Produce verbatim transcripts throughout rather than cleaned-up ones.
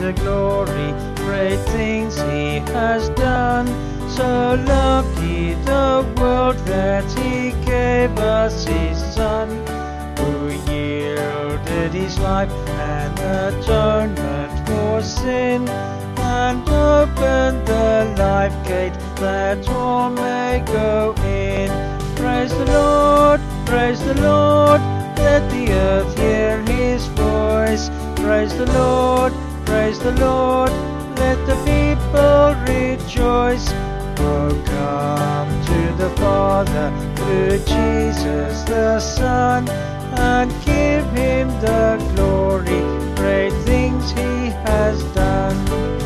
the glory, great things he has done. So loved he the world that he gave us his Son, who yielded his life and atonement for sin, and opened the life gate that all may go in. Praise the Lord, praise the Lord, let the earth hear his voice. Praise the Lord, praise the Lord, let the people rejoice. Oh, come to the Father through Jesus the Son, and give him the glory, great things he has done.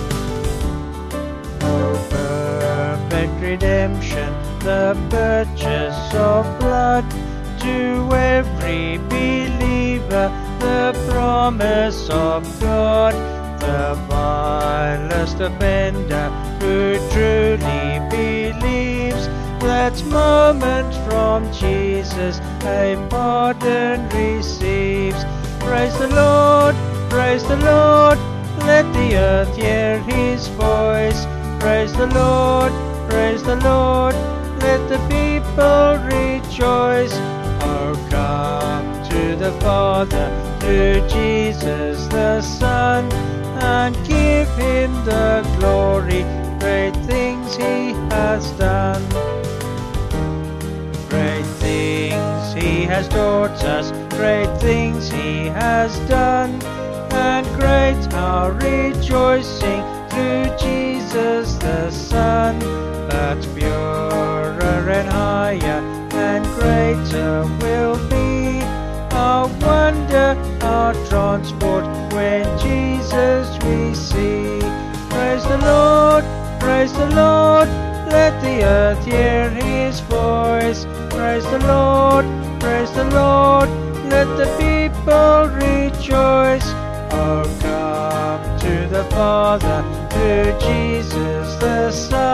Oh, perfect redemption, the purchase of blood, to every believer the promise of God. The vilest offender who truly believes, that moment from Jesus a pardon receives. Praise the Lord, praise the Lord, let the earth hear his voice. Praise the Lord, praise the Lord, let the people rejoice. Oh, come to the Father through Jesus the Son, and give him the glory, great things he has done. Great things he has taught us, great things he has done, and great our rejoicing through Jesus the Son. But purer and higher and greater will be our wonder, our transport, when Jesus we see. Praise the Lord, praise the Lord, let the earth hear his voice. Praise the Lord, praise the Lord, let the people rejoice. Oh, come to the Father through Jesus the Son,